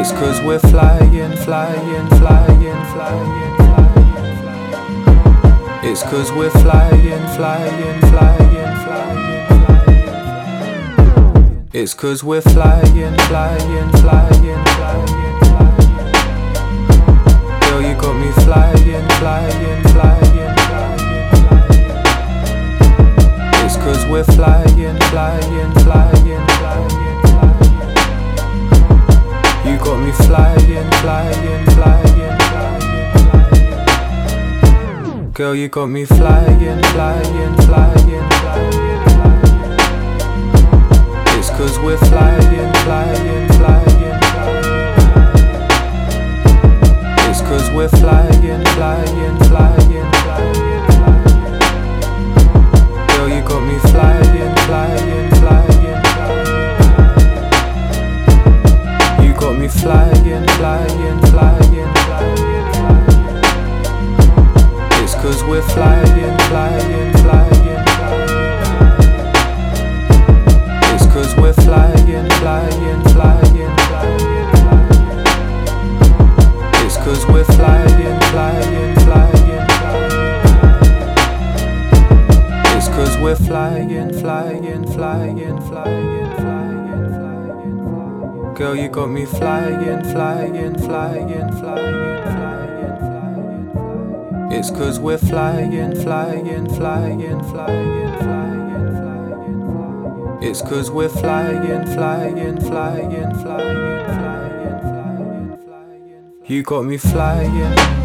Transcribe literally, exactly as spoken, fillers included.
It's cause we're flying, flying, flying, flying, flying, flying. It's cause we're flying, flying, flying, flying, flying. It's cause we're flying, flying, flying, flying, flying. Girl, you got me flying, flying, flying, flying, flying. It's cause we're flying, flying, flying, flying, flying. You got me flying, flying, flying, flying, flying. Girl, you got me flying, flying, flying, flying, flying. It's cause we're flying, flying, flying, flying. It's cause we're flying, flying, flying, flying, flying. Girl, you got me flying, flying, flying, flying. You got me flying, flying, flying, flying, flying. It's cause we're flying, flying, flying, flying. It's cause we're flying, flying, flying, flying, flying. It's cause we're flying, flying, flying, flying. It's cause we're flying, flying, flying, flying, flying, flying. Girl, you got me flying, flying, flying, flying, flying, flying. It's cause we're flying, flying, flying, flying, flying, flying. It's cause we're flying, flying, flying, flying, flying, flying, flying. You got me flying.